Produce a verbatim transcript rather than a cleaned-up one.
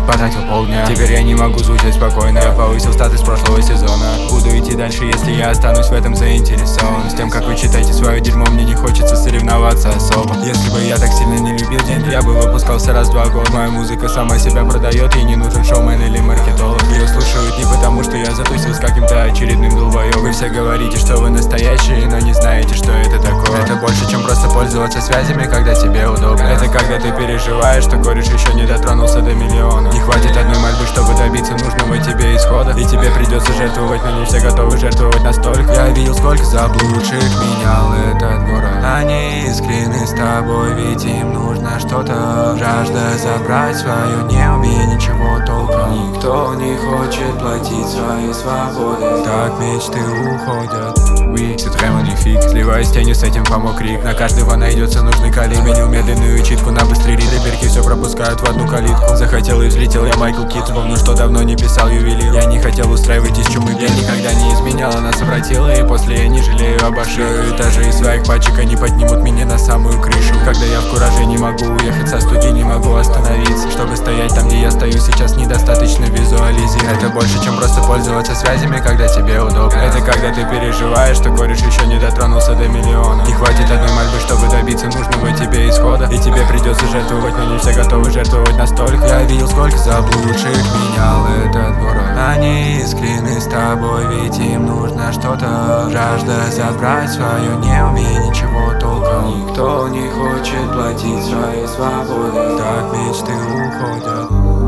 ведь потратил полдня. Теперь я не могу звучать спокойно, я повысил статус прошлого сезона. Буду идти дальше, если я останусь в этом заинтересован. С тем, как вы читаете свое дерьмо, мне не хочется соревноваться особо. Если бы я так сильно не любил деньги, я бы выпускался раз в два года. Моя музыка сама себя продает, ей не нужен шоумен или маркетолог. Ее слушают не потому, что я затусил с каким-то очередным долбоёбом. Вы все говорите, что вы настоящие, но не знаете, что это такое. Это больше, чем просто пользоваться связями, когда тебе удобно. Это когда ты переживаешь, что кореш еще не дотронулся до миллиона. Не хватит одной мольбы, чтобы добиться нужного тебе исхода. И тебе придется жертвовать, но не все готовы жертвовать настолько. Я видел, сколько заблудших менял этот город. Они искренны с тобой, ведь им нужно что-то. Жажда забрать свое, не умея ничего толком. Никто не хочет платить своей свободой. Так мечты уходят. Oui, c'est très magnifique. Сливаясь тенью, с этим помог крик. На каждого найдется нужный калибр. Сменил медленную читку на быстрый ритм. Дырки все пропускают в одну калитку. Захотел и взлетел я Майкл Кит. Вспомнил, что давно не писал ювелир. Я не хотел устраивать из чумы. Я никогда не изменял, она совратила. И после я не жалею об ошибках. Этажи из своих пачек, они поднимут меня на самую крышу. Когда я в кураже, не могу уехать со студии, не могу остановиться. Чтобы стоять там, где я стою сейчас, недостаточно визуализировать. Это больше, чем просто пользоваться связями, когда тебе удобно. Это когда ты переживаешь, что кореш еще не дотронулся до миллиона. Не хватит одной мольбы, чтобы добиться нужного тебе исхода. И тебе придется жертвовать, но не все готовы жертвовать настолько. Я видел, сколько заблудших менял этот город. Они искренны с тобой, ведь им нужно что-то. Жажда забрать свое, не умея ничего толком. Никто не хочет платить своей свободой. Так мечты уходят.